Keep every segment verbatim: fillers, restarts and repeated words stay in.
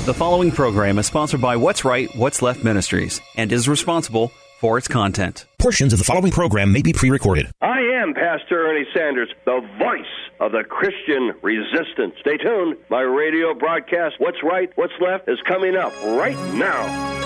The following program is sponsored by What's Right, What's Left Ministries and is responsible for its content. Portions of the following program may be pre-recorded. I am Pastor Ernie Sanders, the voice of the Christian resistance. Stay tuned. My radio broadcast, What's Right, What's Left, is coming up right now.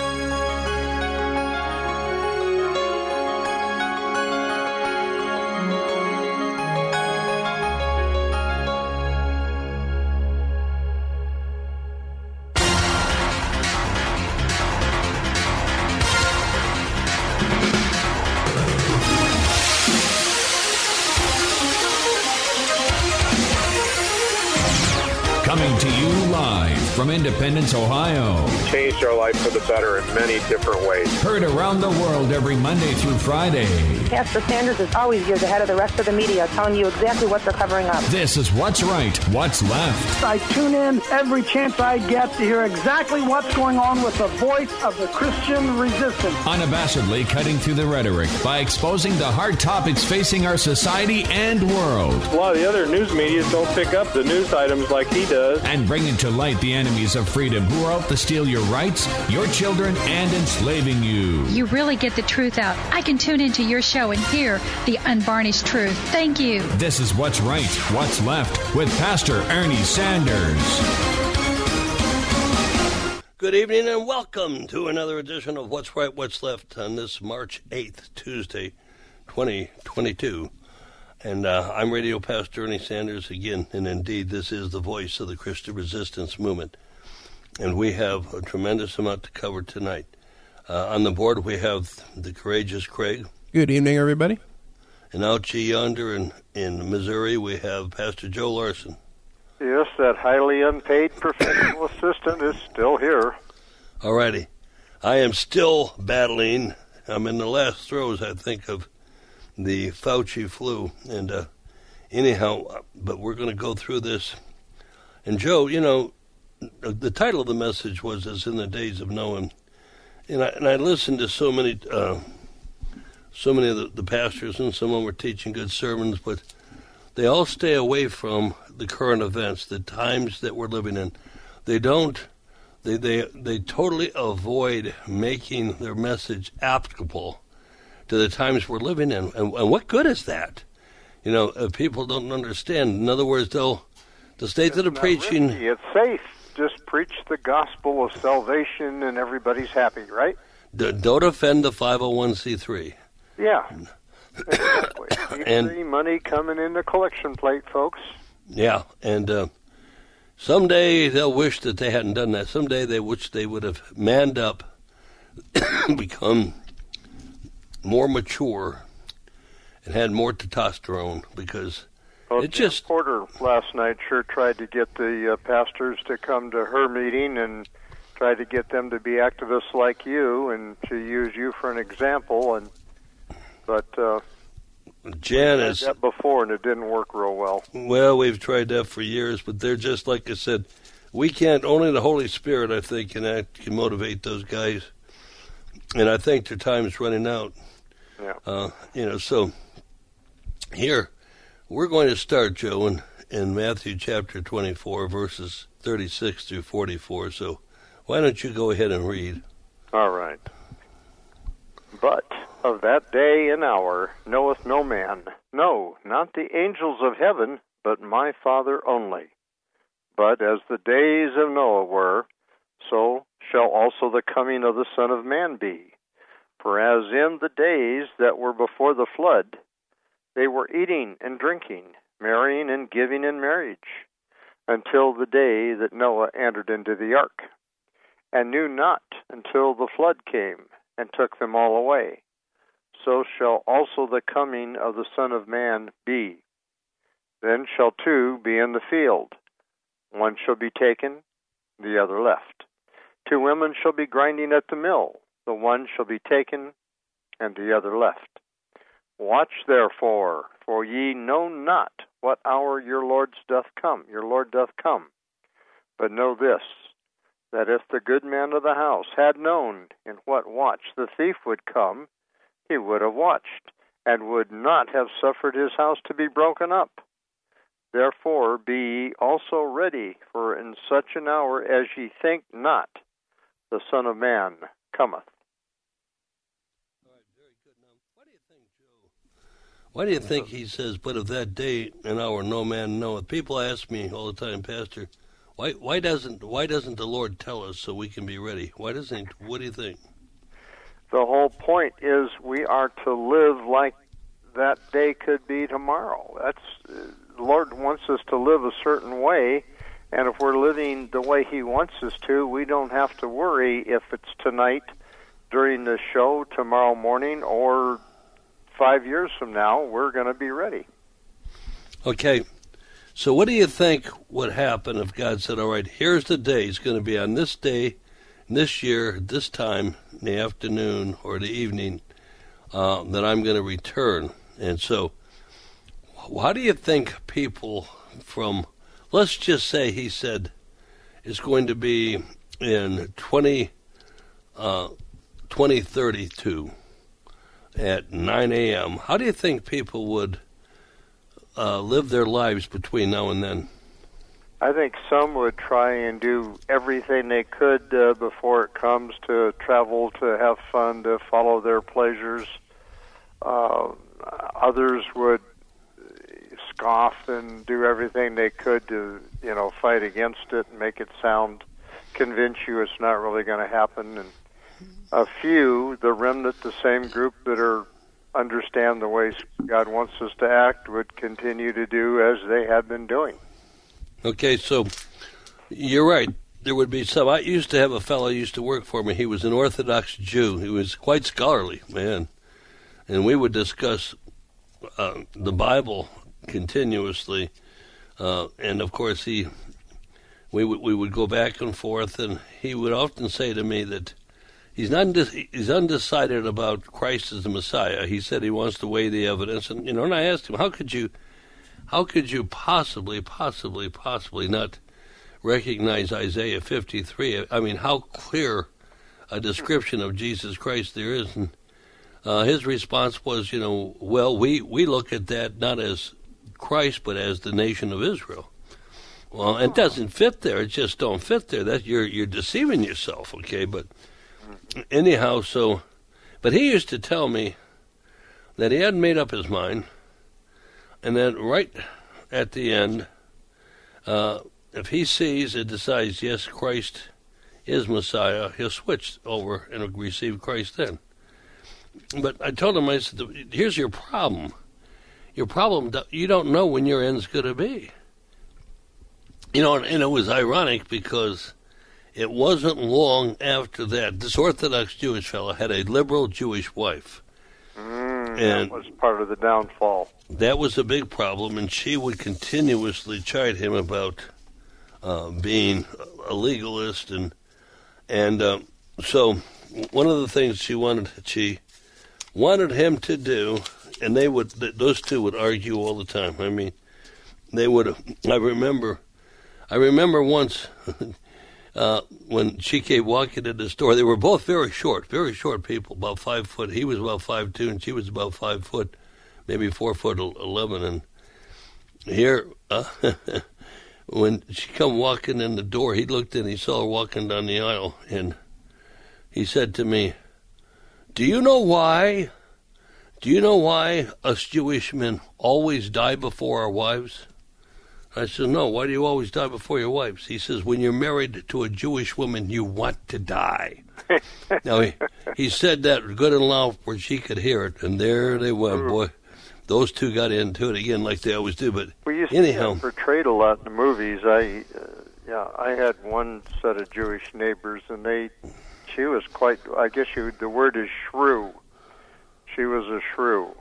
Coming to you live from Independence, Ohio. Changed our life for the better in many different ways. Heard around the world every Monday through Friday. Pastor Sanders is always years ahead of the rest of the media, telling you exactly what they're covering up. This is What's Right, What's Left. I tune in every chance I get to hear exactly what's going on with the voice of the Christian resistance. Unabashedly cutting through the rhetoric by exposing the hard topics facing our society and world. A lot of the other news media don't pick up the news items like he does. And bringing to light the enemies of freedom who are out to steal your rights, your children, and enslaving you. You really get the truth out. I can tune into your show and hear the unvarnished truth. Thank you. This is What's Right, What's Left with Pastor Ernie Sanders. Good evening and welcome to another edition of What's Right, What's Left on this March eighth, Tuesday, twenty twenty-two. And uh, I'm Radio Pastor Ernie Sanders again, and indeed this is the voice of the Christian resistance movement. And we have a tremendous amount to cover tonight. Uh, on the board we have the courageous Craig. Good evening, everybody. And out yonder in, in Missouri we have Pastor Joe Larson. Yes, that highly unpaid professional assistant is still here. All righty. I am still battling. I'm in the last throes, I think, of the Fauci flu, and uh, anyhow, but we're going to go through this. And Joe, you know, the title of the message was "As in the Days of Noah," and I and I listened to so many, uh, so many of the, the pastors, and some of them were teaching good sermons, but they all stay away from the current events, the times that we're living in. They don't. They they they totally avoid making their message applicable to the times we're living in. And, and what good is that? You know, uh, people don't understand. In other words, they'll, the state that are preaching... Risky. It's safe. Just preach the gospel of salvation and everybody's happy, right? D- don't offend the five oh one c three. Yeah, exactly. and see money coming in the collection plate, folks. Yeah, and uh, someday they'll wish that they hadn't done that. Someday they wish they would have manned up, become more mature, and had more testosterone, because well, it Jan just... Porter last night sure tried to get the uh, pastors to come to her meeting and try to get them to be activists like you and to use you for an example. And But uh, Jan we is... tried that before, and it didn't work real well. Well, we've tried that for years, but they're just, like I said, we can't... Only the Holy Spirit, I think, can, act, can motivate those guys. And I think their time's running out. Yeah. Uh, you know, so here we're going to start, Joe, in, in Matthew chapter twenty-four, verses thirty-six through forty-four. So why don't you go ahead and read? All right. But of that day and hour knoweth no man, no, not the angels of heaven, but my Father only. But as the days of Noah were, so shall also the coming of the Son of Man be. For as in the days that were before the flood, they were eating and drinking, marrying and giving in marriage, until the day that Noah entered into the ark, and knew not until the flood came and took them all away. So shall also the coming of the Son of Man be. Then shall two be in the field, one shall be taken, the other left. Two women shall be grinding at the mill, the one shall be taken, and the other left. Watch therefore, for ye know not what hour your Lord doth come, your Lord doth come. But know this, that if the good man of the house had known in what watch the thief would come, he would have watched, and would not have suffered his house to be broken up. Therefore be ye also ready, for in such an hour as ye think not, the Son of Man cometh. All right, very good. Now, why do you think, Joe? Why do you think he says, but of that day and hour no man knoweth? People ask me all the time, Pastor, why why doesn't why doesn't the Lord tell us so we can be ready? Why doesn't he? What do you think? The whole point is we are to live like that day could be tomorrow. That's uh, the Lord wants us to live a certain way, and if we're living the way He wants us to, we don't have to worry if it's tonight during the show, tomorrow morning, or five years from now. We're going to be ready. Okay, so what do you think would happen if God said, all right, here's the day. It's going to be on this day, this year, this time, in the afternoon or the evening, uh, that I'm going to return. And so how do you think people from, let's just say he said it's going to be in twenty, uh, twenty thirty-two at nine a.m., how do you think people would uh, live their lives between now and then? I think some would try and do everything they could uh, before it comes, to travel, to have fun, to follow their pleasures. Uh, others would scoff and do everything they could to, you know, fight against it and make it sound, convince you it's not really going to happen. And a few, the remnant, the same group that are understand the ways God wants us to act, would continue to do as they had been doing. Okay, so you're right. There would be some. I used to have a fellow who used to work for me. He was an Orthodox Jew. He was quite scholarly, man. And we would discuss uh, the Bible continuously. Uh, and, of course, he we would, we would go back and forth, and he would often say to me that he's, not, he's undecided about Christ as the Messiah. He said he wants to weigh the evidence. And, you know, and I asked him, how could you... How could you possibly, possibly, possibly not recognize Isaiah fifty-three? I mean, how clear a description of Jesus Christ there is. And uh, his response was, you know, well, we, we look at that not as Christ, but as the nation of Israel. Well, it doesn't fit there. It just don't fit there. That you're you're deceiving yourself, okay? But anyhow, so, but he used to tell me that he hadn't made up his mind. And then right at the end, uh, if he sees and decides, yes, Christ is Messiah, he'll switch over and receive Christ then. But I told him, I said, here's your problem. Your problem, you don't know when your end's going to be. You know, and, and it was ironic because it wasn't long after that. This Orthodox Jewish fellow had a liberal Jewish wife. Mm, and that was part of the downfall. That was a big problem, and she would continuously chide him about uh, being a legalist, and and uh, so one of the things she wanted she wanted him to do, and they would those two would argue all the time. I mean, they would. I remember, I remember once. Uh, when she came walking in the store, they were both very short, very short people, about five foot. He was about five two, and she was about five foot, maybe four foot eleven. And here, uh, when she come walking in the door, he looked in, he saw her walking down the aisle, and he said to me, "Do you know why? Do you know why us Jewish men always die before our wives?" I said, no, why do you always die before your wives? He says, when you're married to a Jewish woman, you want to die. Now, he, he said that good and loud where she could hear it, and there they went, boy. Those two got into it again like they always do, but we used anyhow. to portrayed a lot in the movies. I, uh, yeah, I had one set of Jewish neighbors, and they, she was quite, I guess you, the word is shrew. She was a shrew.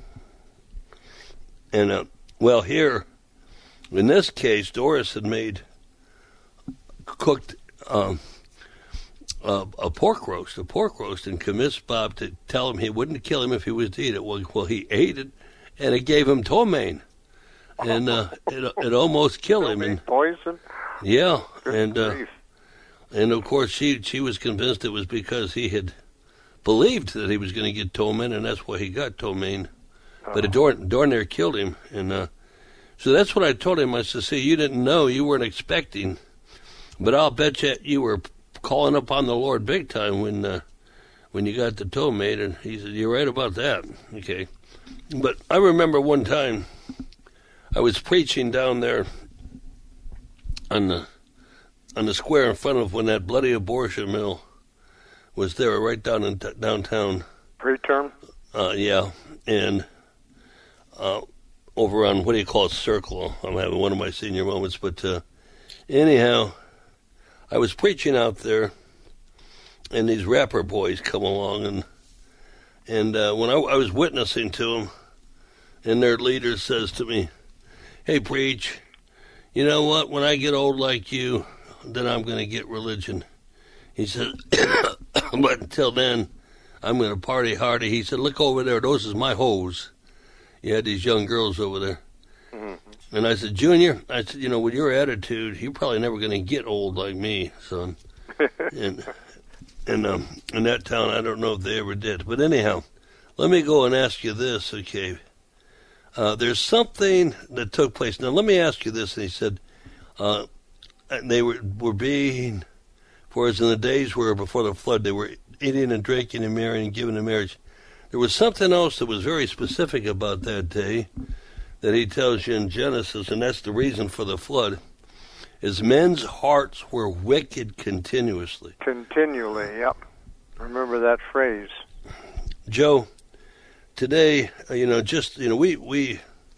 And, uh, well, here, in this case, Doris had made cooked um, uh, a pork roast, a pork roast, and convinced Bob to tell him he wouldn't kill him if he was to eat it. Well, well he ate it, and it gave him ptomaine, and uh, it, it almost killed him. And poison? Yeah, and uh, and of course she she was convinced it was because he had believed that he was going to get ptomaine, and that's why he got ptomaine. Oh. But it darn, darn near killed him, and. Uh, So that's what I told him. I said, see, you didn't know, you weren't expecting, but I'll bet you you were calling upon the Lord big time when uh, when you got the toe made. And he said, you're right about that. Okay. But I remember one time I was preaching down there on the on the square in front of when that bloody abortion mill was there, right down in t- downtown. Preterm? Uh, yeah, and uh, over on, what do you call it, Circle. I'm having one of my senior moments, but uh, anyhow, I was preaching out there, and these rapper boys come along, and and uh, when I, I was witnessing to them, and their leader says to me, hey, preach, you know what, when I get old like you, then I'm going to get religion. He said, but until then, I'm going to party hardy. He said, look over there, those is my hoes. You had these young girls over there. Mm-hmm. And I said, Junior, I said, you know, with your attitude, you're probably never going to get old like me, son. and and um, in that town, I don't know if they ever did. But anyhow, let me go and ask you this, okay? Uh, there's something that took place. Now, let me ask you this. And he said, uh, they were, were being, whereas in the days where before the flood, they were eating and drinking and marrying and giving in marriage. There was something else that was very specific about that day that he tells you in Genesis, and that's the reason for the flood, is men's hearts were wicked continuously. Continually, yep. Remember that phrase. Joe, today, you know, just, you know, we, we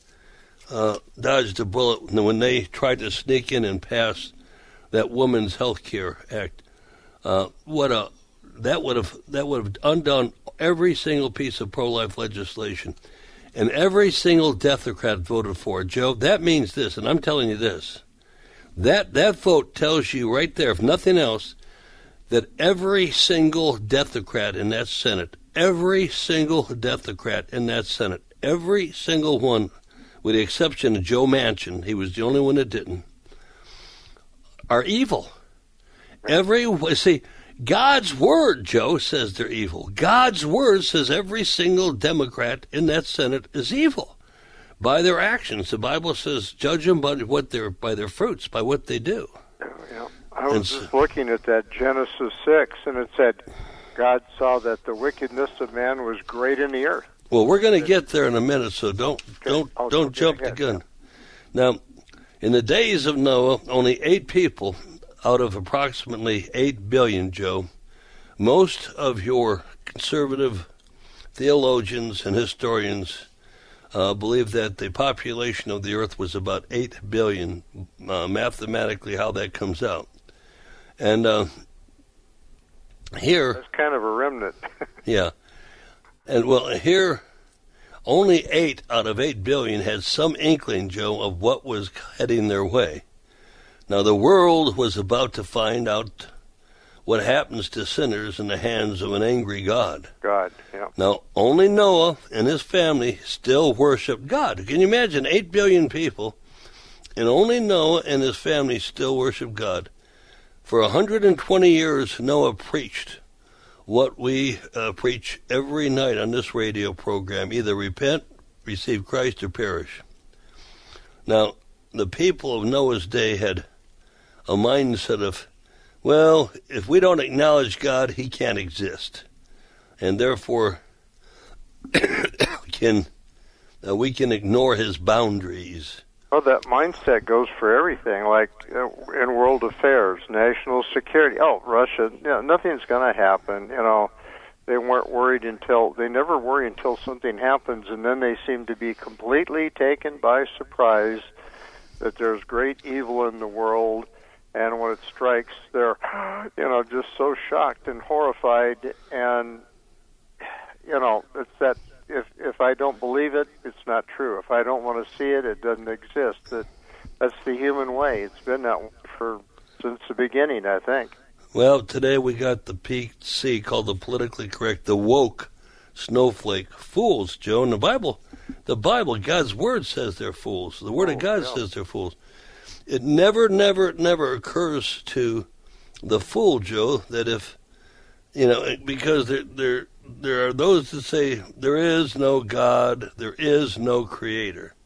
uh, dodged a bullet when they tried to sneak in and pass that Women's Health Care Act. Uh, what a that would have that would have undone every single piece of pro-life legislation, and every single Democrat voted for it. Joe, that means this, and I'm telling you this: that that vote tells you right there, if nothing else, that every single Democrat in that Senate, every single Democrat in that Senate, every single one, with the exception of Joe Manchin, he was the only one that didn't, are evil. Every see. God's word, Joe, says they're evil. God's word says every single Democrat in that Senate is evil by their actions. The Bible says, judge them by what they're by their fruits, by what they do. Yeah. I was just looking at that Genesis six, and it said, God saw that the wickedness of man was great in the earth. Well, we're going to get there in a minute, so don't okay. don't I'll don't jump the gun. Now, in the days of Noah, only eight people out of approximately eight billion, Joe, most of your conservative theologians and historians uh, believe that the population of the earth was about eight billion, uh, mathematically how that comes out. And uh, here... That's kind of a remnant. yeah. And, well, here, only eight out of eight billion had some inkling, Joe, of what was heading their way. Now, the world was about to find out what happens to sinners in the hands of an angry God. God, yeah. Now, only Noah and his family still worship God. Can you imagine eight billion people, and only Noah and his family still worship God? For one hundred twenty years, Noah preached what we uh, preach every night on this radio program, either repent, receive Christ, or perish. Now, the people of Noah's day had a mindset of, well, if we don't acknowledge God, he can't exist. And therefore, can uh, we can ignore his boundaries. Oh, that mindset goes for everything, like uh, in world affairs, national security. Oh, Russia, you know, nothing's going to happen. You know, they weren't worried until, they never worry until something happens, and then they seem to be completely taken by surprise that there's great evil in the world. And when it strikes, they're, you know, just so shocked and horrified. And, you know, it's that if if I don't believe it, it's not true. If I don't want to see it, it doesn't exist. That that's the human way. It's been that way for since the beginning, I think. Well, today we got the P C called the politically correct, the woke snowflake fools, Joe. In the Bible, the Bible, God's word says they're fools. The word oh, of God yeah. says they're fools. It never, never, never occurs to the fool, Joe, that if, you know, because there, there, there are those that say there is no God, there is no creator.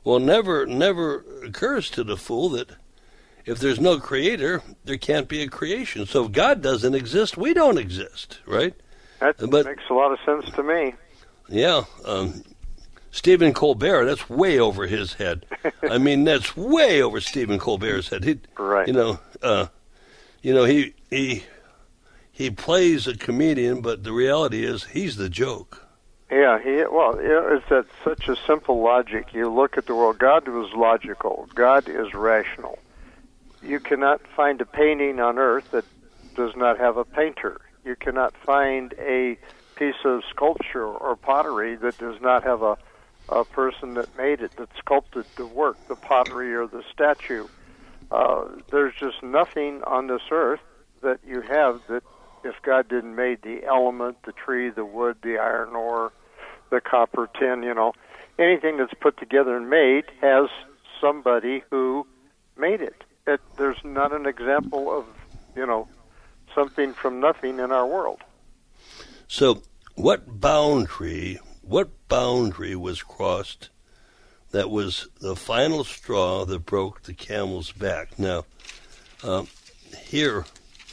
Well, never, never occurs to the fool that if there's no creator, there can't be a creation. So if God doesn't exist, we don't exist, right? That but, makes a lot of sense to me. Yeah. Um, Stephen Colbert, that's way over his head. I mean, that's way over Stephen Colbert's head. He, right. You know, uh, you know, he he he plays a comedian, but the reality is he's the joke. Yeah, he well, you know, it's that such a simple logic. You look at the world. God was logical. God is rational. You cannot find a painting on earth that does not have a painter. You cannot find a piece of sculpture or pottery that does not have a, a person that made it, that sculpted the work, the pottery or the statue. Uh, there's just nothing on this earth that you have that if God didn't make the element, the tree, the wood, the iron ore, the copper, tin, you know, anything that's put together and made has somebody who made it. It there's not an example of, you know, something from nothing in our world. So what boundary, what boundary was crossed that was the final straw that broke the camel's back? Now, um, here,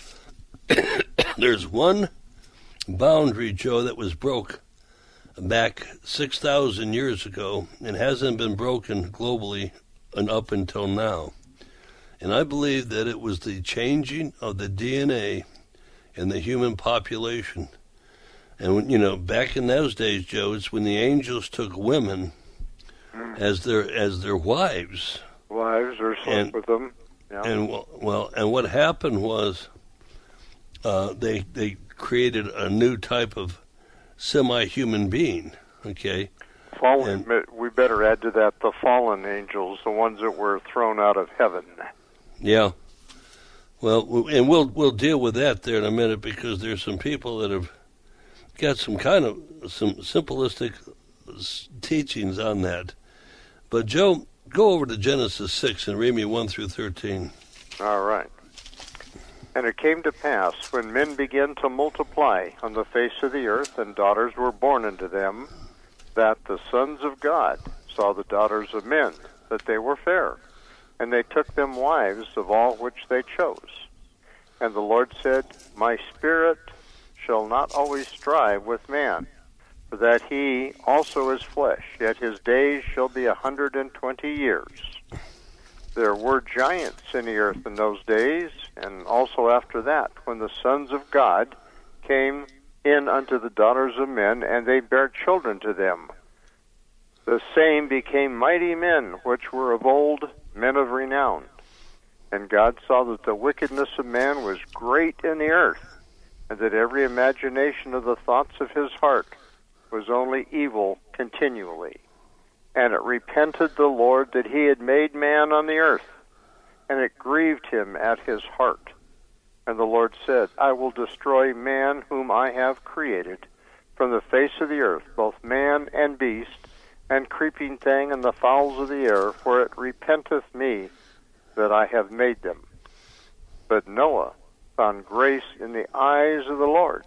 there's one boundary, Joe, that was broke back six thousand years ago and hasn't been broken globally and up until now. And I believe that it was the changing of the D N A in the human population. And, when, you know, back in those days, Joe, it's when the angels took women mm. as their as their wives. Wives or slept and, with them. Yeah. And, well, and what happened was uh, they they created a new type of semi-human being, okay? Fallen, and, we better add to that the fallen angels, the ones that were thrown out of heaven. Yeah. Well, and we'll we'll deal with that there in a minute because there's some people that have got some kind of some simplistic teachings on that. But Joe, go over to Genesis six and read me one through thirteen. All right. And it came to pass, when men began to multiply on the face of the earth, and daughters were born unto them, that the sons of God saw the daughters of men, that they were fair, and they took them wives of all which they chose. And the Lord said, My spirit shall not always strive with man, for that he also is flesh, yet his days shall be a hundred and twenty years. There were giants in the earth in those days, and also after that, when the sons of God came in unto the daughters of men, and they bare children to them. The same became mighty men, which were of old, men of renown. And God saw that the wickedness of man was great in the earth, and that every imagination of the thoughts of his heart was only evil continually. And it repented the Lord that he had made man on the earth, and it grieved him at his heart. And the Lord said, I will destroy man whom I have created from the face of the earth, both man and beast, and creeping thing, and the fowls of the air, for it repenteth me that I have made them. But Noah found grace in the eyes of the Lord.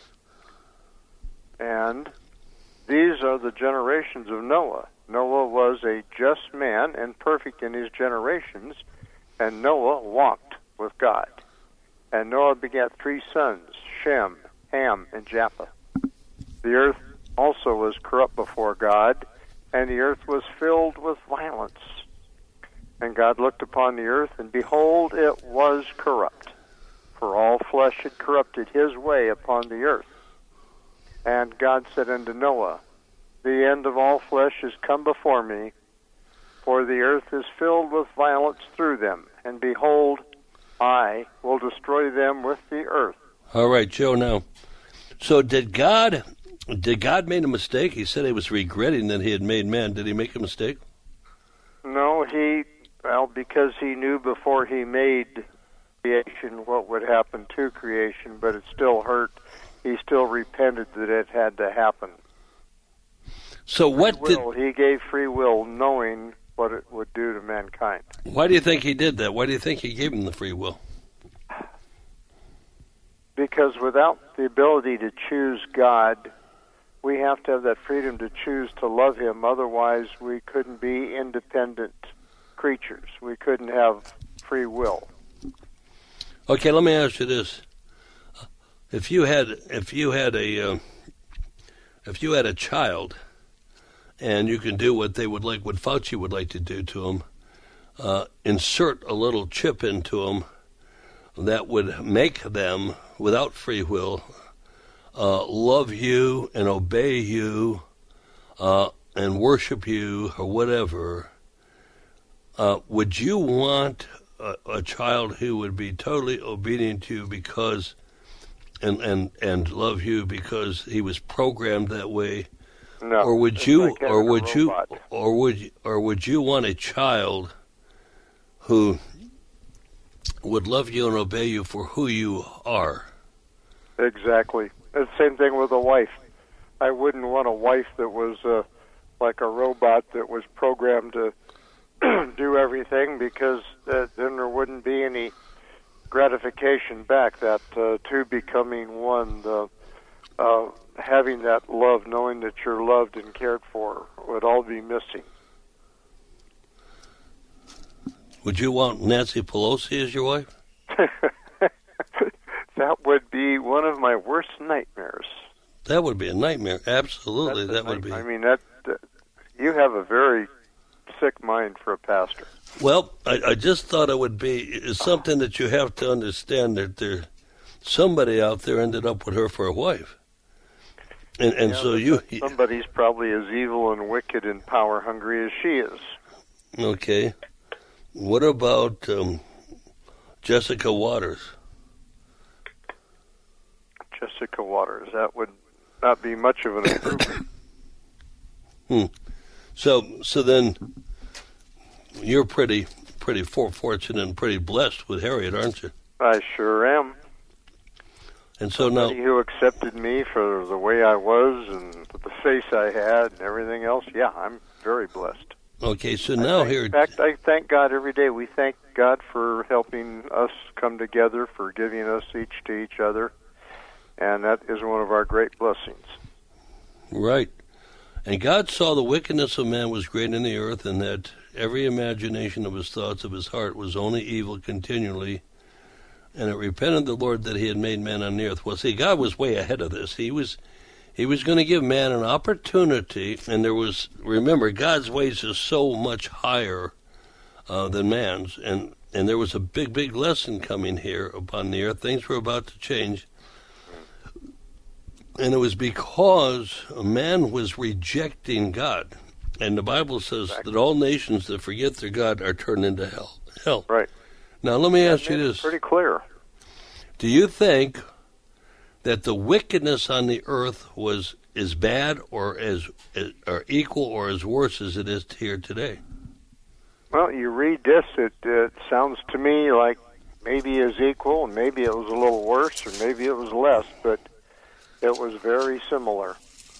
And these are the generations of Noah. Noah was a just man and perfect in his generations, and Noah walked with God. And Noah begat three sons, Shem, Ham, and Japheth. The earth also was corrupt before God, and the earth was filled with violence. And God looked upon the earth, and behold, it was corrupt, for all flesh had corrupted his way upon the earth. And God said unto Noah, The end of all flesh is come before me, for the earth is filled with violence through them, and behold, I will destroy them with the earth. All right, Joe, now, so did God, did God make a mistake? He said he was regretting that he had made man. Did he make a mistake? No, he, well, because he knew before he made creation what would happen to creation, but it still hurt. He still repented that it had to happen. So what did... He gave free will knowing what it would do to mankind. Why do you think he did that? Why do you think he gave him the free will? Because without the ability to choose God, we have to have that freedom to choose to love him. Otherwise, we couldn't be independent creatures. We couldn't have free will. Okay, let me ask you this: if you had, if you had a, uh, if you had a child, and you can do what they would like, what Fauci would like to do to them, uh, insert a little chip into them that would make them, without free will, uh, love you and obey you, uh, and worship you or whatever. Uh, would you want a, a child who would be totally obedient to you because, and and and love you because he was programmed that way? No. Or would you, like or would you, robot. or would, you, or would you want a child who would love you and obey you for who you are? Exactly. It's the same thing with a wife. I wouldn't want a wife that was uh, like a robot that was programmed to do everything, because uh, then there wouldn't be any gratification back. That uh, two becoming one, the uh, having that love, knowing that you're loved and cared for, would all be missing. Would you want Nancy Pelosi as your wife? That would be one of my worst nightmares. That would be a nightmare. Absolutely, That's that would be. I mean, that, that you have a very sick mind for a pastor. Well, I, I just thought it would be it's something that you have to understand, that there somebody out there ended up with her for a wife. And and yeah, so you somebody's probably as evil and wicked and power hungry as she is. Okay. What about um, Jessica Waters? Jessica Waters. That would not be much of an improvement. hmm. So so then you're pretty pretty for, fortunate and pretty blessed with Harriet, aren't you? I sure am. And so Somebody now, who accepted me for the way I was and the face I had and everything else, yeah, I'm very blessed. Okay, so now thank, here... In fact, I thank God every day. We thank God for helping us come together, for giving us each to each other, and that is one of our great blessings. Right. And God saw the wickedness of man was great in the earth, and that every imagination of his thoughts of his heart was only evil continually. And it repented the Lord that he had made man on the earth. Well, see, God was way ahead of this. He was he was going to give man an opportunity, and there was, remember, God's ways is so much higher uh, than man's, and, and there was a big, big lesson coming here upon the earth. Things were about to change. And it was because man was rejecting God. And the Bible says exactly. that all nations that forget their God are turned into hell. Hell. Right. Now, let me ask I mean, you it's this. pretty clear. Do you think that the wickedness on the earth was as bad or as or equal or as worse as it is here today? Well, you read this, it, it sounds to me like maybe it was equal, and maybe it was a little worse, or maybe it was less, but it was very similar.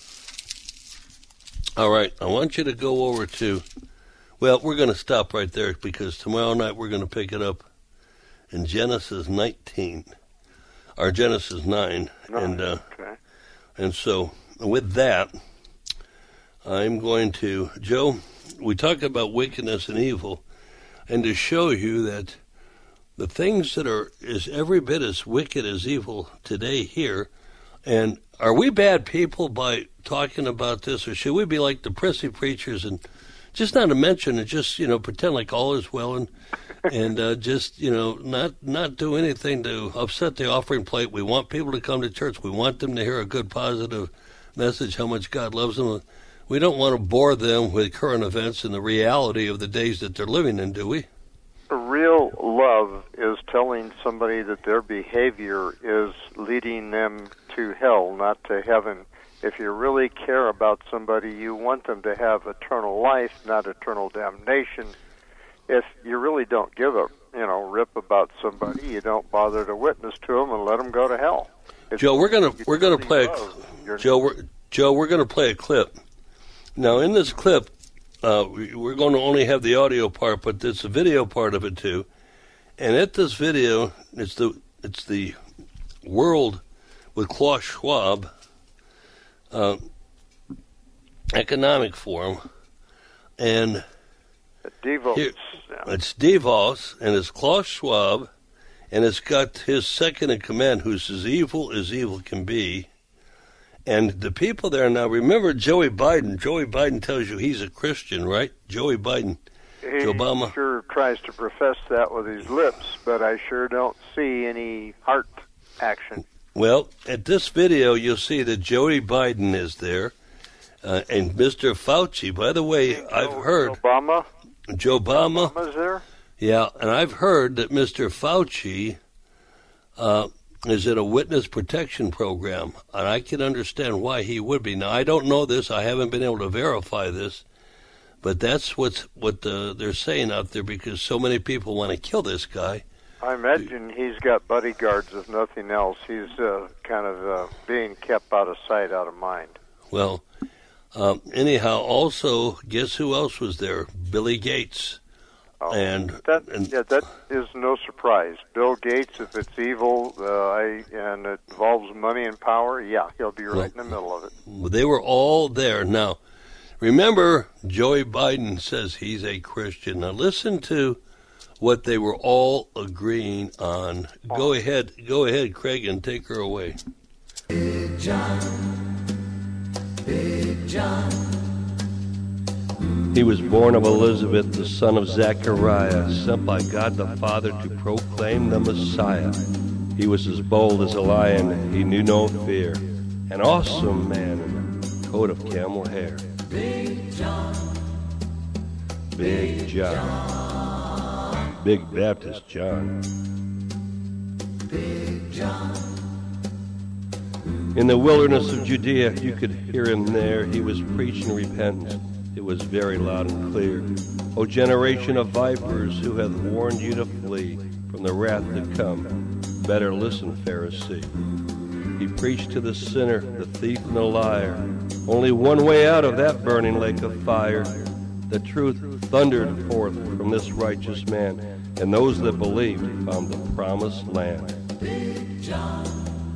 All right, I want you to go over to, well, we're going to stop right there because tomorrow night we're going to pick it up in Genesis nineteen, or Genesis nine. Nine, and uh, okay. And so with that, I'm going to, Joe, we talk about wickedness and evil, and to show you that the things that are is every bit as wicked as evil today here. And are we bad people by talking about this, or should we be like the prissy preachers and just not to mention and just, you know, pretend like all is well and and uh, just, you know, not not do anything to upset the offering plate? We want people to come to church. We want them to hear a good, positive message, how much God loves them. We don't want to bore them with current events and the reality of the days that they're living in, do we? Real love is telling somebody that their behavior is leading them to hell, not to heaven. If you really care about somebody, you want them to have eternal life, not eternal damnation. If you really don't give a you know rip about somebody, you don't bother to witness to them and let them go to hell. It's Joe, we're gonna we're gonna play a, Joe. We're, Joe, we're gonna play a clip. Now, in this clip, uh, we're going to only have the audio part, but there's a video part of it too. And at this video, it's the it's the World with Klaus Schwab. Uh, Economic Forum, and Davos. Here, it's Davos, and it's Klaus Schwab, and it's got his second in command, who's as evil as evil can be. And the people there now, remember Joey Biden. Joey Biden tells you he's a Christian, right? Joey Biden. He Joe Obama. Sure tries to profess that with his lips, but I sure don't see any heart action. Well, at this video, you'll see that Joey Biden is there, uh, and Mister Fauci. By the way, Joe, I've heard Obama. Joe Obama. Obama's there. Yeah, and I've heard that Mister Fauci uh, is in a witness protection program, and I can understand why he would be. Now, I don't know this. I haven't been able to verify this, but that's what's what the, they're saying out there because so many people want to kill this guy. I imagine he's got bodyguards, if nothing else. He's uh, kind of uh, being kept out of sight, out of mind. Well, um, anyhow, also, guess who else was there? Billy Gates. Oh, and, that, and yeah, that is no surprise. Bill Gates, if it's evil uh, I, and it involves money and power, yeah, he'll be right well, in the middle of it. They were all there. Now, remember, Joey Biden says he's a Christian. Now, listen to what they were all agreeing on. Oh. Go ahead, go ahead, Craig, and take her away. Big John, Big John. He was born of Elizabeth, the son of Zechariah, sent by God the Father to proclaim the Messiah. He was as bold as a lion, he knew no fear, an awesome man in a coat of camel hair. Big John, Big John, Big Baptist John. Big John. In the wilderness of Judea, you could hear him there. He was preaching repentance. It was very loud and clear. O generation of vipers, who hath warned you to flee from the wrath to come, better listen, Pharisee. He preached to the sinner, the thief, and the liar. Only one way out of that burning lake of fire. The truth thundered forth from this righteous man, and those that believed found the promised land. Big John,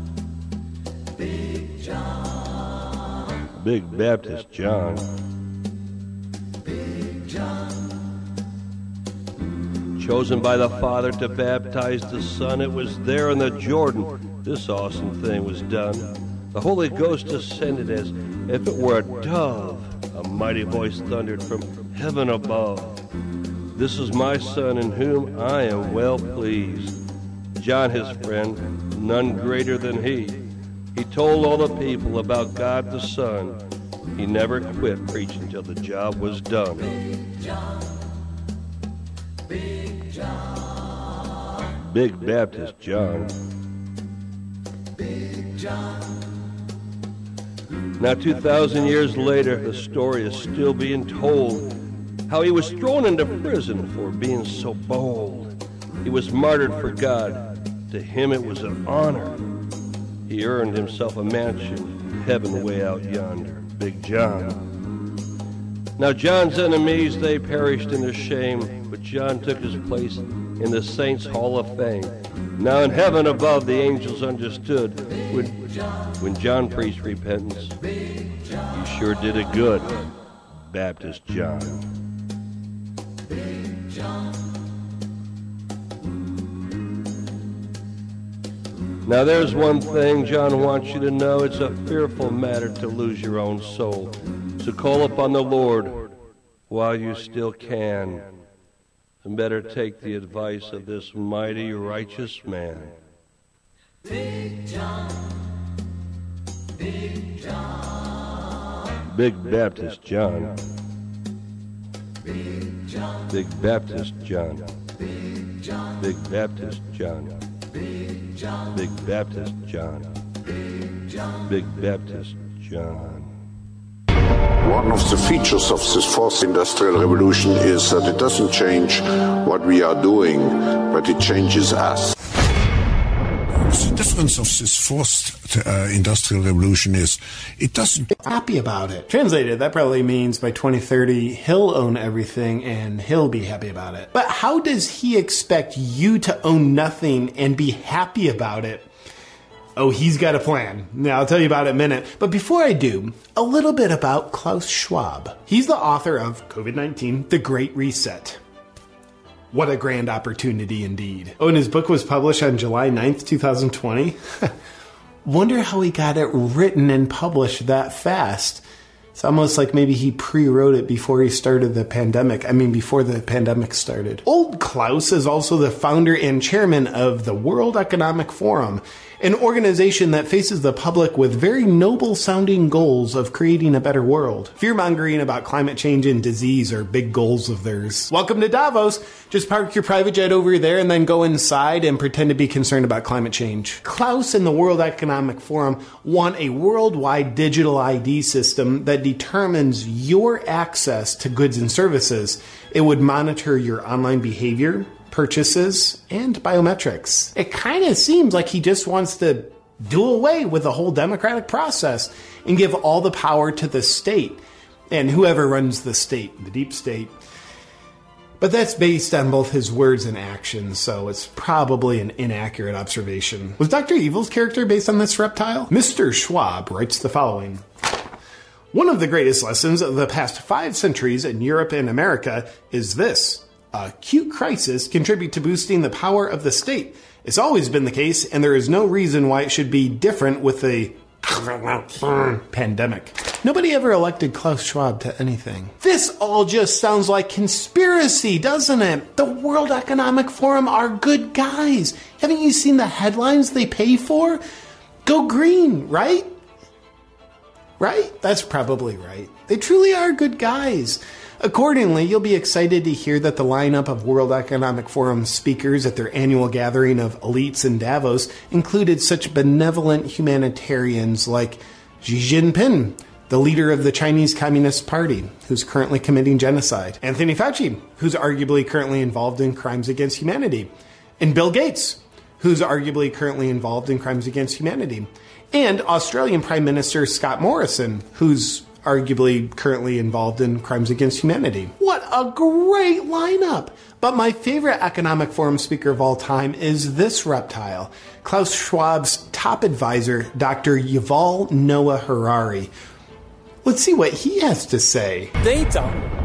Big John, Big Baptist John. Big John. Chosen by the Father to baptize the Son, it was there in the Jordan this awesome thing was done. The Holy Ghost descended as if it were a dove. A mighty voice thundered from heaven above. This is my Son in whom I am well pleased. John, his friend, none greater than he. He told all the people about God the Son. He never quit preaching till the job was done. Big John, Big John, Big Baptist John. Big John. Now, two thousand years later, the story is still being told. How he was thrown into prison for being so bold. He was martyred for God. To him it was an honor. He earned himself a mansion in heaven way out yonder. Big John. Now John's enemies, they perished in their shame, but John took his place in the Saints' Hall of Fame. Now in heaven above, the angels understood when, when John preached repentance. He sure did it good, Baptist John. Big John. Now there's one thing John wants you to know. It's a fearful matter to lose your own soul. So call upon the Lord while you still can. And better take the advice of this mighty righteous man. Big John, Big John, Big Baptist John, Big John, Big Baptist John, Big John, Big Baptist John, Big John, Big Baptist John, Big John, Big Baptist John. One of the features of this fourth industrial revolution is that it doesn't change what we are doing, but it changes us. The difference of this fourth uh, industrial revolution is it doesn't... Happy about it. Translated, that probably means by twenty thirty, he'll own everything and he'll be happy about it. But how does he expect you to own nothing and be happy about it? Oh, he's got a plan. Now, I'll tell you about it in a minute. But before I do, a little bit about Klaus Schwab. He's the author of COVID nineteen, The Great Reset. What a grand opportunity indeed. Oh, and his book was published on July ninth, twenty twenty. Wonder how he got it written and published that fast. It's almost like maybe he pre-wrote it before he started the pandemic. I mean, before the pandemic started. Old Klaus is also the founder and chairman of the World Economic Forum, an organization that faces the public with very noble-sounding goals of creating a better world. Fear-mongering about climate change and disease are big goals of theirs. Welcome to Davos. Just park your private jet over there and then go inside and pretend to be concerned about climate change. Klaus and the World Economic Forum want a worldwide digital I D system that determines your access to goods and services. It would monitor your online behavior, purchases, and biometrics. It kind of seems like he just wants to do away with the whole democratic process and give all the power to the state and whoever runs the state, the deep state. But that's based on both his words and actions, so it's probably an inaccurate observation. Was Doctor Evil's character based on this reptile? Mister Schwab writes the following. One of the greatest lessons of the past five centuries in Europe and America is this. Acute crises contribute to boosting the power of the state. It's always been the case, and there is no reason why it should be different with the pandemic. Nobody ever elected Klaus Schwab to anything. This all just sounds like conspiracy, doesn't it? The World Economic Forum are good guys. Haven't you seen the headlines they pay for? Go green, right? Right? That's probably right. They truly are good guys. Accordingly, you'll be excited to hear that the lineup of World Economic Forum speakers at their annual gathering of elites in Davos included such benevolent humanitarians like Xi Jinping, the leader of the Chinese Communist Party, who's currently committing genocide, Anthony Fauci, who's arguably currently involved in crimes against humanity, and Bill Gates, who's arguably currently involved in crimes against humanity, and Australian Prime Minister Scott Morrison, who's arguably currently involved in crimes against humanity. What a great lineup! But my favorite Economic Forum speaker of all time is this reptile, Klaus Schwab's top advisor, Doctor Yuval Noah Harari. Let's see what he has to say. Data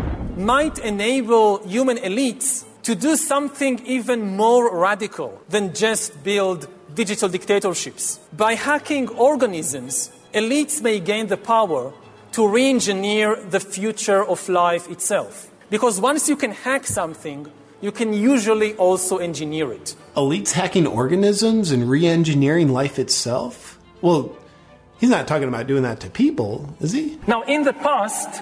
might enable human elites to do something even more radical than just build digital dictatorships. By hacking organisms, elites may gain the power to re-engineer the future of life itself. Because once you can hack something, you can usually also engineer it. Elites hacking organisms and re-engineering life itself? Well, he's not talking about doing that to people, is he? Now, in the past,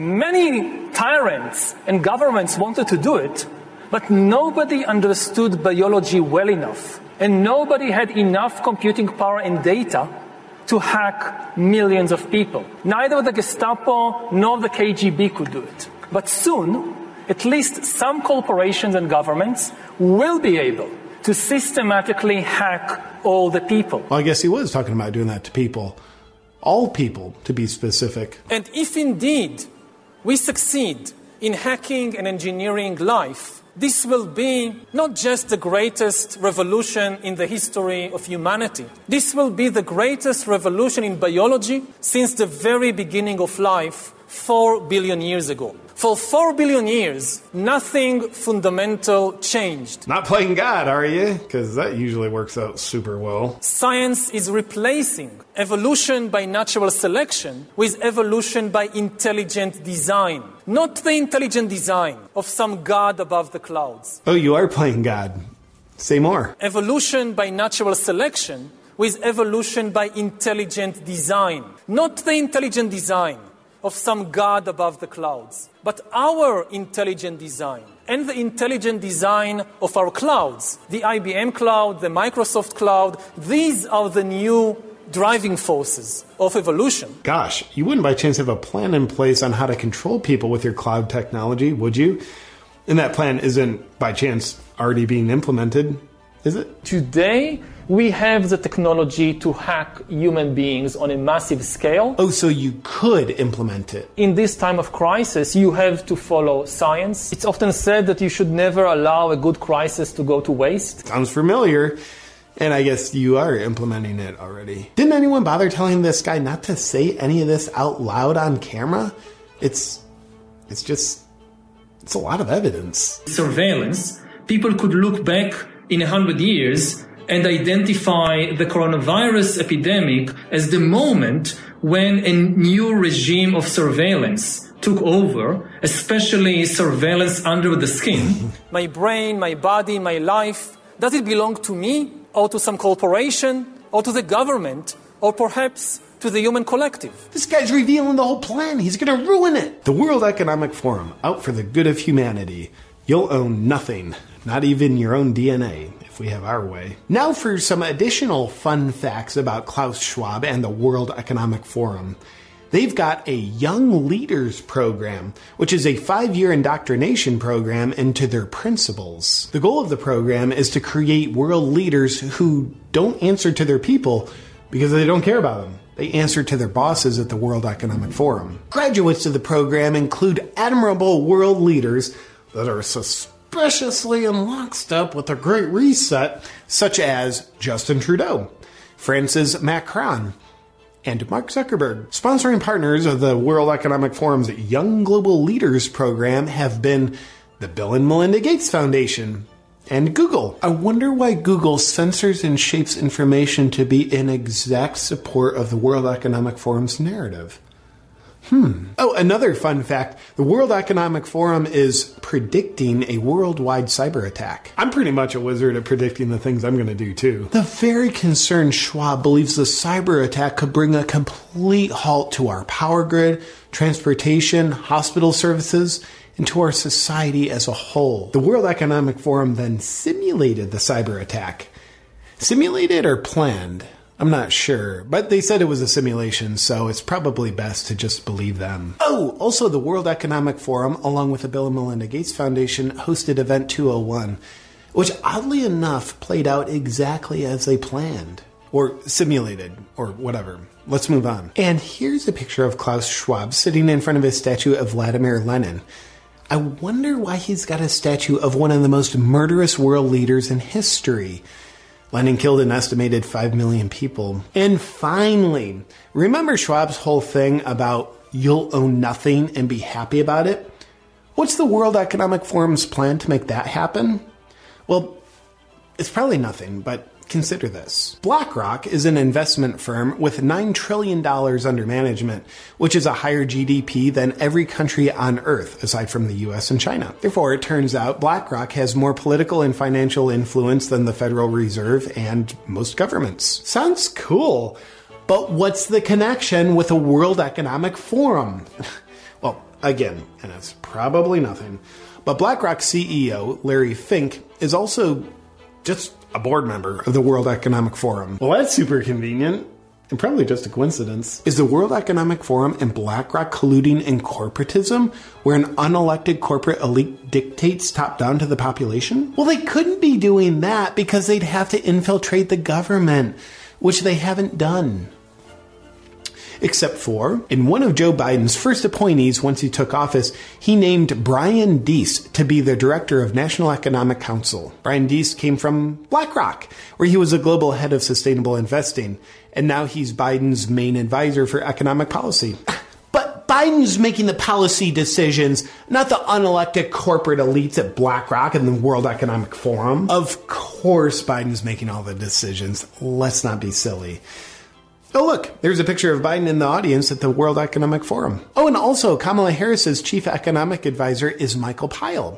many tyrants and governments wanted to do it, but nobody understood biology well enough, and nobody had enough computing power and data to hack millions of people. Neither the Gestapo nor the K G B could do it. But soon, at least some corporations and governments will be able to systematically hack all the people. Well, I guess he was talking about doing that to people. All people, to be specific. And if indeed we succeed in hacking and engineering life, this will be not just the greatest revolution in the history of humanity. This will be the greatest revolution in biology since the very beginning of life, four billion years ago. For four billion years, nothing fundamental changed. Not playing God, are you? Because that usually works out super well. Science is replacing evolution by natural selection with evolution by intelligent design. Not the intelligent design of some God above the clouds. Oh, you are playing God. Say more. Evolution by natural selection with evolution by intelligent design. Not the intelligent design of some God above the clouds, but our intelligent design and the intelligent design of our clouds, the I B M cloud, the Microsoft cloud. These are the new driving forces of evolution. Gosh, you wouldn't by chance have a plan in place on how to control people with your cloud technology, would you? And that plan isn't by chance already being implemented, is it? Today, we have the technology to hack human beings on a massive scale. Oh, so you could implement it. In this time of crisis, you have to follow science. It's often said that you should never allow a good crisis to go to waste. Sounds familiar. And I guess you are implementing it already. Didn't anyone bother telling this guy not to say any of this out loud on camera? It's, it's just, it's a lot of evidence. Surveillance, people could look back in a hundred years and identify the coronavirus epidemic as the moment when a new regime of surveillance took over, especially surveillance under the skin. My brain, my body, my life, does it belong to me or to some corporation or to the government or perhaps to the human collective? This guy's revealing the whole plan. He's going to ruin it. The World Economic Forum, out for the good of humanity. You'll own nothing, not even your own D N A, if we have our way. Now for some additional fun facts about Klaus Schwab and the World Economic Forum. They've got a Young Leaders Program, which is a five-year indoctrination program into their principles. The goal of the program is to create world leaders who don't answer to their people because they don't care about them. They answer to their bosses at the World Economic Forum. Graduates of the program include admirable world leaders that are suspiciously in lockstep with the Great Reset, such as Justin Trudeau, Francis Macron, and Mark Zuckerberg. Sponsoring partners of the World Economic Forum's Young Global Leaders program have been the Bill and Melinda Gates Foundation and Google. I wonder why Google censors and shapes information to be in exact support of the World Economic Forum's narrative. Hmm. Oh, another fun fact. The World Economic Forum is predicting a worldwide cyber attack. I'm pretty much a wizard at predicting the things I'm going to do, too. The very concerned Schwab believes the cyber attack could bring a complete halt to our power grid, transportation, hospital services, and to our society as a whole. The World Economic Forum then simulated the cyber attack. Simulated or planned? I'm not sure, but they said it was a simulation, so it's probably best to just believe them. Oh, also the World Economic Forum, along with the Bill and Melinda Gates Foundation, hosted Event two oh one, which oddly enough played out exactly as they planned. Or simulated, or whatever. Let's move on. And here's a picture of Klaus Schwab sitting in front of his statue of Vladimir Lenin. I wonder why he's got a statue of one of the most murderous world leaders in history. Lenin killed an estimated five million people. And finally, remember Schwab's whole thing about you'll own nothing and be happy about it? What's the World Economic Forum's plan to make that happen? Well, it's probably nothing, but consider this. BlackRock is an investment firm with nine trillion dollars under management, which is a higher G D P than every country on Earth, aside from the U S and China. Therefore, it turns out BlackRock has more political and financial influence than the Federal Reserve and most governments. Sounds cool, but what's the connection with the World Economic Forum? Well, again, and it's probably nothing, but BlackRock C E O Larry Fink is also just a board member of the World Economic Forum. Well, that's super convenient, and probably just a coincidence. Is the World Economic Forum and BlackRock colluding in corporatism, where an unelected corporate elite dictates top-down to the population? Well, they couldn't be doing that because they'd have to infiltrate the government, which they haven't done. Except for, in one of Joe Biden's first appointees once he took office, he named Brian Deese to be the director of National Economic Council. Brian Deese came from BlackRock, where he was a global head of sustainable investing, and now he's Biden's main advisor for economic policy. But Biden's making the policy decisions, not the unelected corporate elites at BlackRock and the World Economic Forum. Of course Biden's making all the decisions. Let's not be silly. Oh, look, there's a picture of Biden in the audience at the World Economic Forum. Oh, and also Kamala Harris's chief economic advisor is Michael Pyle.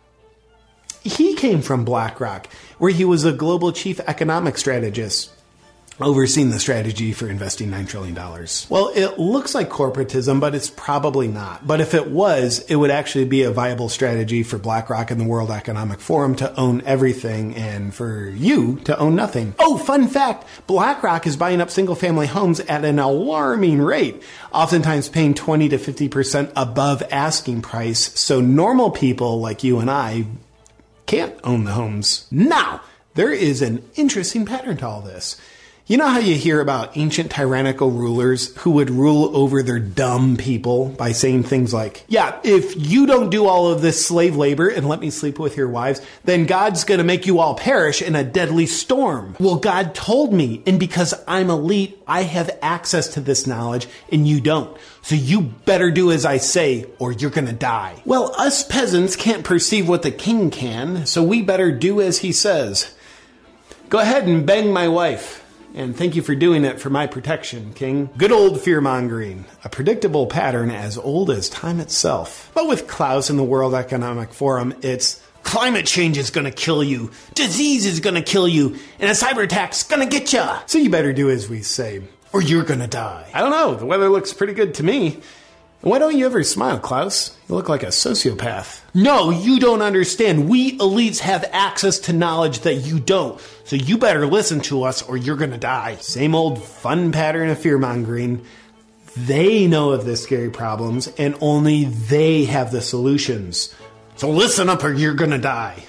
He came from BlackRock, where he was a global chief economic strategist, overseeing the strategy for investing nine trillion dollars. Well, it looks like corporatism, but it's probably not. But if it was, it would actually be a viable strategy for BlackRock and the World Economic Forum to own everything and for you to own nothing. Oh, fun fact, BlackRock is buying up single-family homes at an alarming rate, oftentimes paying twenty to fifty percent above asking price, so normal people like you and I can't own the homes. Now, there is an interesting pattern to all this. You know how you hear about ancient tyrannical rulers who would rule over their dumb people by saying things like, yeah, if you don't do all of this slave labor and let me sleep with your wives, then God's going to make you all perish in a deadly storm. Well, God told me, and because I'm elite, I have access to this knowledge and you don't. So you better do as I say or you're going to die. Well, us peasants can't perceive what the king can, so we better do as he says. Go ahead and bang my wife. And thank you for doing it for my protection, King. Good old fear-mongering, a predictable pattern as old as time itself. But with Klaus and the World Economic Forum, it's climate change is going to kill you, disease is going to kill you, and a cyber attack's going to get ya. So you better do as we say, or you're going to die. I don't know, the weather looks pretty good to me. Why don't you ever smile, Klaus? You look like a sociopath. No, you don't understand. We elites have access to knowledge that you don't. So you better listen to us or you're going to die. Same old fun pattern of fear-mongering. They know of the scary problems and only they have the solutions. So listen up or you're going to die.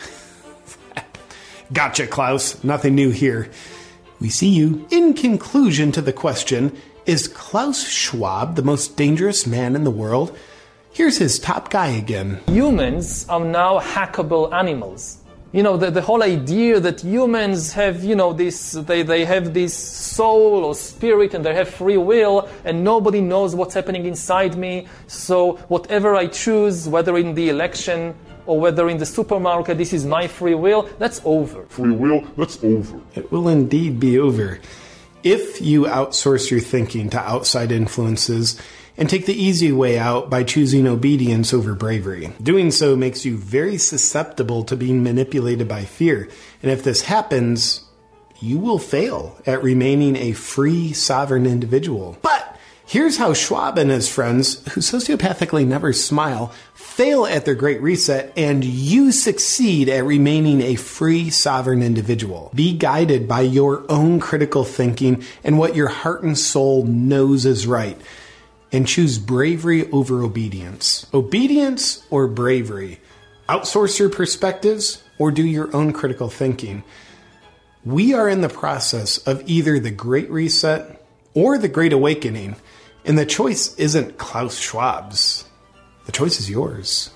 Gotcha, Klaus. Nothing new here. We see you. In conclusion to the question, is Klaus Schwab the most dangerous man in the world? Here's his top guy again. Humans are now hackable animals. You know, the, the whole idea that humans have, you know, this, they, they have this soul or spirit and they have free will and nobody knows what's happening inside me. So whatever I choose, whether in the election or whether in the supermarket, this is my free will, that's over. Free will, that's over. It will indeed be over. If you outsource your thinking to outside influences and take the easy way out by choosing obedience over bravery, doing so makes you very susceptible to being manipulated by fear. And if this happens, you will fail at remaining a free, sovereign individual. But here's how Schwab and his friends, who sociopathically never smile, fail at their Great Reset, and you succeed at remaining a free, sovereign individual. Be guided by your own critical thinking and what your heart and soul knows is right, and choose bravery over obedience. Obedience or bravery? Outsource your perspectives or do your own critical thinking? We are in the process of either the Great Reset or the Great Awakening, and the choice isn't Klaus Schwab's. The choice is yours.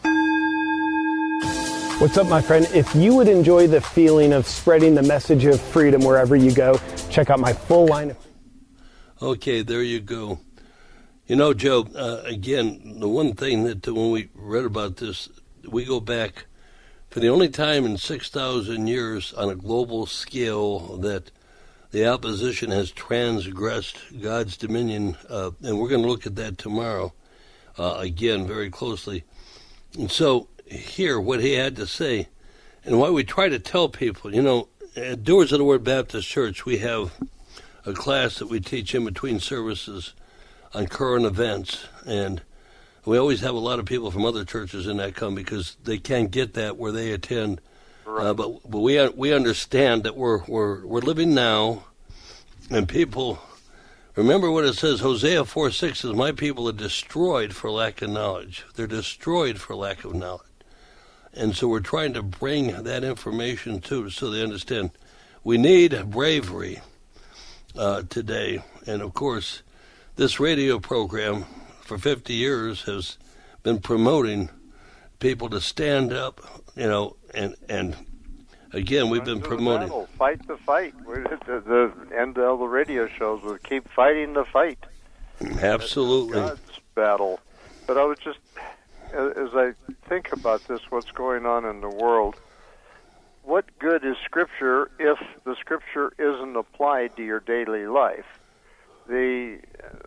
What's up, my friend? If you would enjoy the feeling of spreading the message of freedom wherever you go, check out my full line of... Okay, there you go. You know, Joe, uh, again, the one thing that uh, when we read about this, we go back for the only time in six thousand years on a global scale that the opposition has transgressed God's dominion, uh, and we're going to look at that tomorrow. Uh, again, very closely. And so here, what he had to say, and why we try to tell people, you know, at Doers of the Word Baptist Church, we have a class that we teach in between services on current events, and we always have a lot of people from other churches in that come because they can't get that where they attend. Right. Uh, but but we we understand that we're we're we're living now, and people. Remember what it says, Hosea four six says, my people are destroyed for lack of knowledge. They're destroyed for lack of knowledge. And so we're trying to bring that information to so they understand. We need bravery uh, today. And, of course, this radio program for fifty years has been promoting people to stand up, you know, and, and again, we've been promoting. Battle, fight the fight. The, the end of the radio shows will keep fighting the fight. Absolutely. God's battle. But I was just, as I think about this, what's going on in the world, what good is Scripture if the Scripture isn't applied to your daily life? The,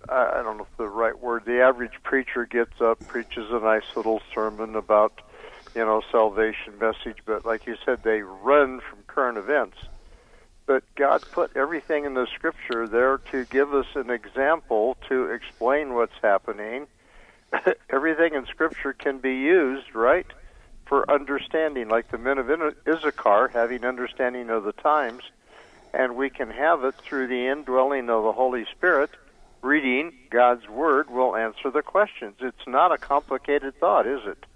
I don't know if the right word, the average preacher gets up, preaches a nice little sermon about, you know, salvation message, but like you said, they run from current events. But God put everything in the Scripture there to give us an example to explain what's happening. Everything in Scripture can be used, right, for understanding, like the men of Issachar having understanding of the times, and we can have it through the indwelling of the Holy Spirit. Reading God's Word will answer the questions. It's not a complicated thought, is it?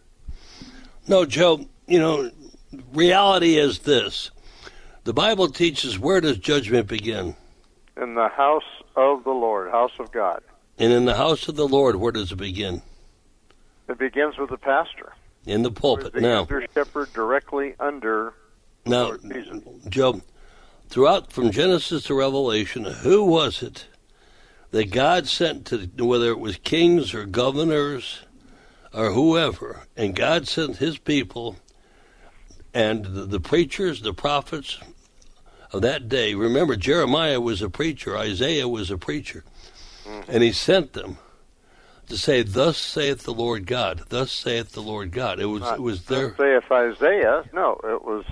No, Joe, you know, reality is this. The Bible teaches, where does judgment begin? In the house of the Lord, house of God. And in the house of the Lord, where does it begin? It begins with the pastor. In the pulpit. The now, under shepherd directly under now, Lord Jesus. Joe, throughout from Genesis to Revelation, who was it that God sent to, whether it was kings or governors or whoever, and God sent his people and the, the preachers, the prophets of that day. Remember, Jeremiah was a preacher, Isaiah was a preacher, mm-hmm. and he sent them to say, "Thus saith the Lord God." Thus saith the Lord God. It was Not, it was their. Thus saith Isaiah. No, it was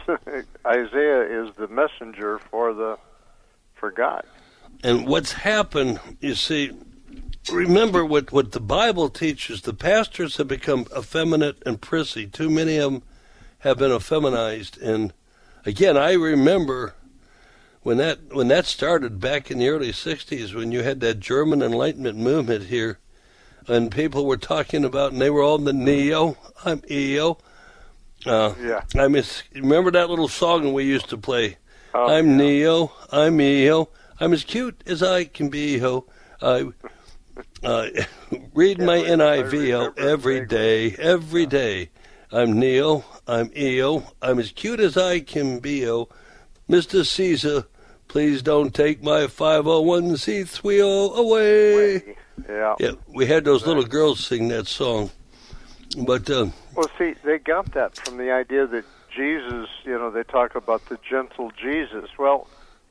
Isaiah is the messenger for the for God. And what's happened, you see, remember what, what the Bible teaches. The pastors have become effeminate and prissy. Too many of them have been effeminized. And again, I remember when that when that started back in the early sixties, when you had that German Enlightenment movement here, and people were talking about, and they were all the neo, I'm E O. Uh, yeah. I miss, remember that little song we used to play? Oh, I'm yeah. neo, I'm E O. I'm as cute as I can be, ho. I uh, read my N I V O every day, every day. I'm Neo, I'm E O. I'm as cute as I can be, ho. Mister Caesar, please don't take my five oh one c three away. Yeah. Yeah, we had those little girls sing that song. But uh, well, see, they got that from the idea that Jesus, you know, they talk about the gentle Jesus. Well,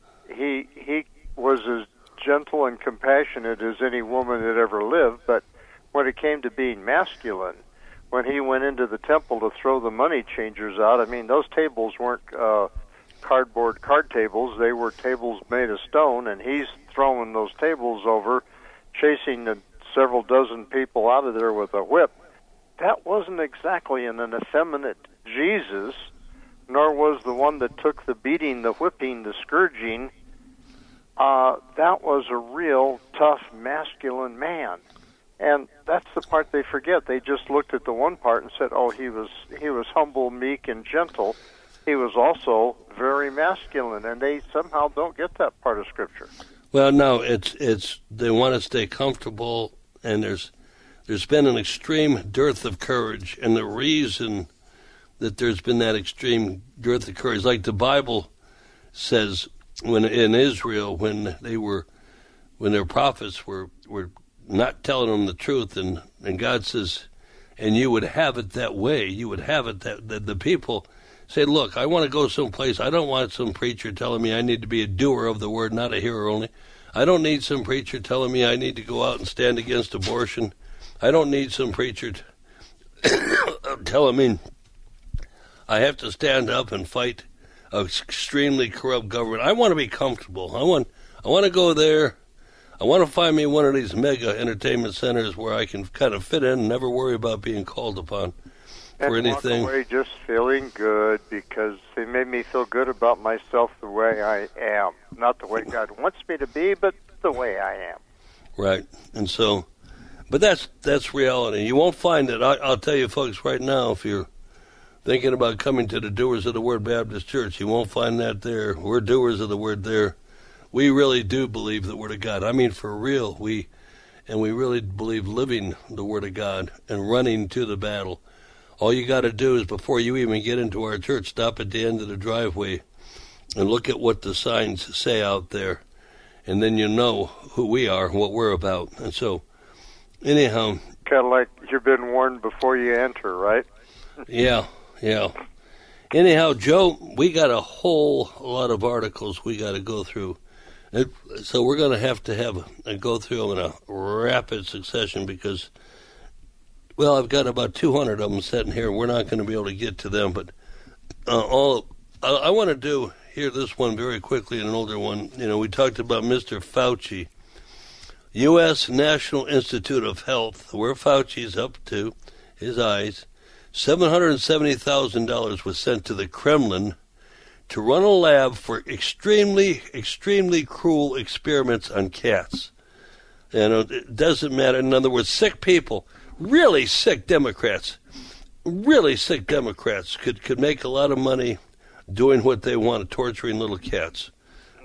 he he was as gentle and compassionate as any woman that ever lived, but when it came to being masculine, when he went into the temple to throw the money changers out, I mean, those tables weren't uh, cardboard card tables. They were tables made of stone, and he's throwing those tables over, chasing the several dozen people out of there with a whip. That wasn't exactly an, an effeminate Jesus, nor was the one that took the beating, the whipping, the scourging. Uh, that was a real tough, masculine man. And that's the part they forget. They just looked at the one part and said, oh, he was he was humble, meek, and gentle. He was also very masculine, and they somehow don't get that part of Scripture. Well, no, it's it's they want to stay comfortable, and there's there's been an extreme dearth of courage, and the reason that there's been that extreme dearth of courage, like the Bible says, when in Israel, when they were, when their prophets were, were not telling them the truth, and, and God says, and you would have it that way, you would have it that, that the people say, look, I want to go someplace. I don't want some preacher telling me I need to be a doer of the word, not a hearer only. I don't need some preacher telling me I need to go out and stand against abortion. I don't need some preacher t- telling me I have to stand up and fight an extremely corrupt government. I want to be comfortable. I want I want to go there. I want to find me one of these mega entertainment centers where I can kind of fit in and never worry about being called upon for and anything. Walk away just feeling good because they made me feel good about myself the way I am. Not the way God wants me to be, but the way I am. Right. And so, but that's that's reality. You won't find it. I, I'll tell you, folks, right now, if you're thinking about coming to the Doers of the Word Baptist Church, you won't find that there. We're doers of the Word there. We really do believe the Word of God. I mean, for real, we and we really believe living the Word of God and running to the battle. All you got to do is, before you even get into our church, stop at the end of the driveway and look at what the signs say out there, and then you know who we are, what we're about. And so, anyhow, kind of like you've been warned before you enter, right? yeah. Yeah. Anyhow, Joe, we got a whole lot of articles we got to go through. It, so we're going to have to have a, a go through them in a rapid succession because, well, I've got about two hundred of them sitting here. We're not going to be able to get to them. But uh, all I, I want to do here, this one very quickly, an older one. You know, we talked about Mister Fauci, U S National Institute of Health, where Fauci's up to his eyes. seven hundred seventy thousand dollars was sent to the Kremlin to run a lab for extremely, extremely cruel experiments on cats. And it doesn't matter. In other words, sick people, really sick Democrats, really sick Democrats could, could make a lot of money doing what they want, torturing little cats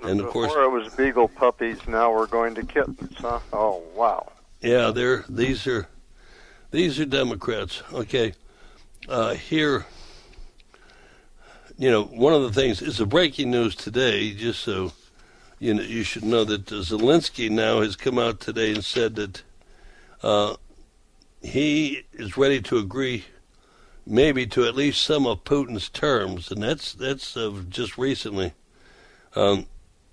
And of course, before it was beagle puppies. Now we're going to kittens. Huh? Oh wow! Yeah, they're these are these are Democrats. Okay, uh, here, you know, one of the things is the breaking news today. Just so you know, you should know that Zelensky now has come out today and said that uh, he is ready to agree, maybe to at least some of Putin's terms, and that's that's uh, just recently. Um,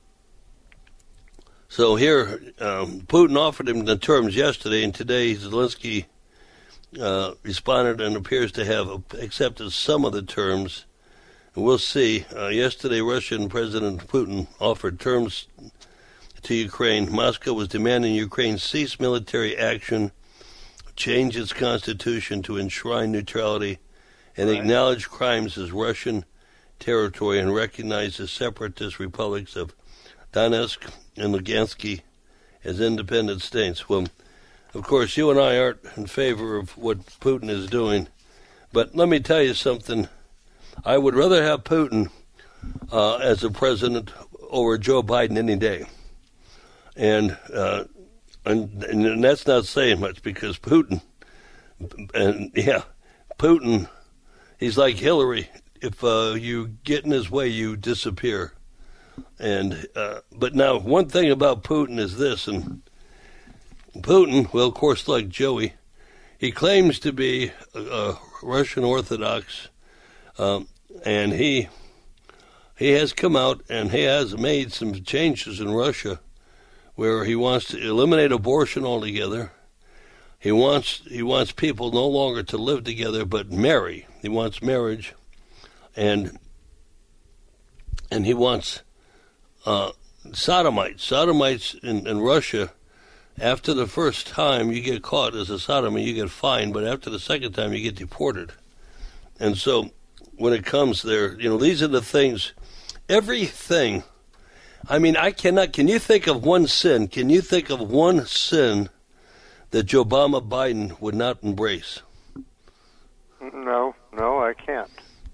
So here, um, Putin offered him the terms yesterday, and today Zelensky uh, responded and appears to have accepted some of the terms. And we'll see. Uh, yesterday, Russian President Putin offered terms to Ukraine. Moscow was demanding Ukraine cease military action, change its constitution to enshrine neutrality, and right. acknowledge crimes as Russian territory and recognize the separatist republics of Donetsk and Lugansk as independent states. Well, of course, you and I aren't in favor of what Putin is doing, but let me tell you something. I would rather have Putin uh, as a president over Joe Biden any day. And, uh, and and that's not saying much, because Putin, and yeah, Putin, he's like Hillary. If uh, you get in his way, you disappear. And uh, but now, one thing about Putin is this, and Putin, well, of course, like Joey, he claims to be a, a Russian Orthodox, um, and he he has come out and he has made some changes in Russia, where he wants to eliminate abortion altogether. He wants he wants people no longer to live together but marry. He wants marriage, and and he wants. Uh, sodomites. Sodomites in, in Russia, after the first time you get caught as a sodomite, you get fined, but after the second time you get deported. And so when it comes there, you know, these are the things, everything. I mean, I cannot, can you think of one sin? Can you think of one sin that Joe Obama Biden would not embrace? No, no, I can't.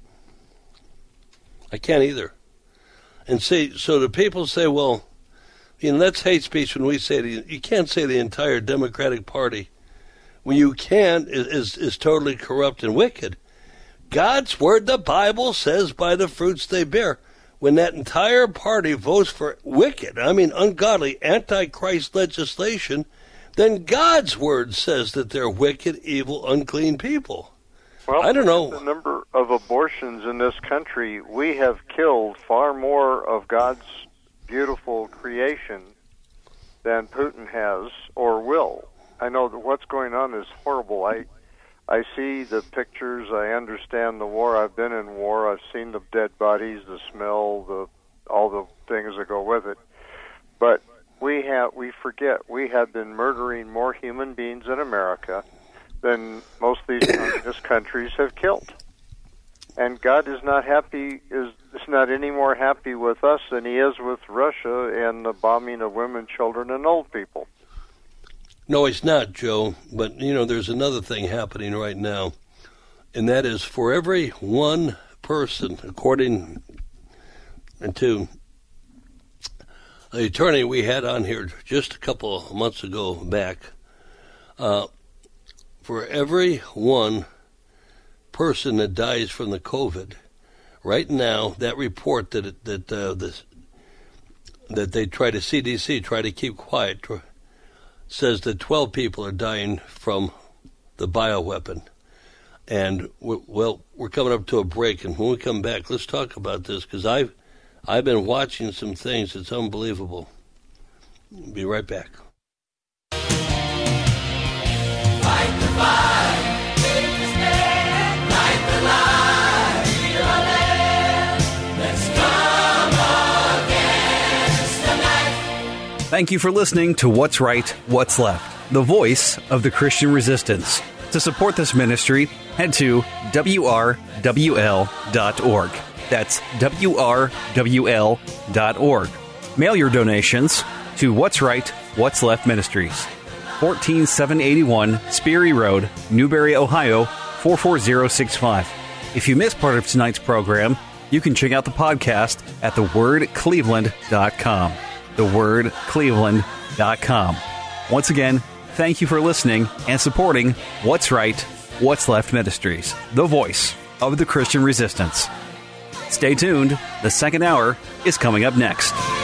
I can't either. And see, so the people say, well, you know, that's hate speech when we say the, you can't say the entire Democratic Party. When you can, is, is is totally corrupt and wicked. God's word, the Bible says, by the fruits they bear. When that entire party votes for wicked, I mean ungodly, antichrist legislation, then God's word says that they're wicked, evil, unclean people. Well, I don't know. The number of abortions in this country, we have killed far more of God's beautiful creation than Putin has or will. I know that what's going on is horrible. I I see the pictures. I understand the war. I've been in war. I've seen the dead bodies, the smell, the all the things that go with it. But we have we forget we have been murdering more human beings in America than most of these communist countries have killed. And God is not happy, is, is not any more happy with us than he is with Russia and the bombing of women, children, and old people. No, it's not, Joe. But, you know, there's another thing happening right now, and that is for every one person, according to the attorney we had on here just a couple of months ago back, uh, for every one person that dies from the COVID, right now, that report that it, that uh, this that they try to C D C try to keep quiet says that twelve people are dying from the bioweapon. And we're, well, we're coming up to a break, and when we come back, let's talk about this, because I've I've been watching some things. It's unbelievable. Be right back. Fight the fight, take the stand, light the light, feel our land. Let's come against the night. Thank you for listening to What's Right, What's Left, the voice of the Christian resistance. To support this ministry, head to W R W L dot org. That's W R W L dot org. Mail your donations to What's Right, What's Left Ministries. fourteen seven eighty-one Sperry Road, Newberry, Ohio, four four zero six five. If you missed part of tonight's program, You can check out the podcast at the word cleveland dot com. the word cleveland dot com. Once again, thank you for listening and supporting What's Right, What's Left Ministries, the voice of the Christian resistance. Stay tuned. The second hour is coming up next.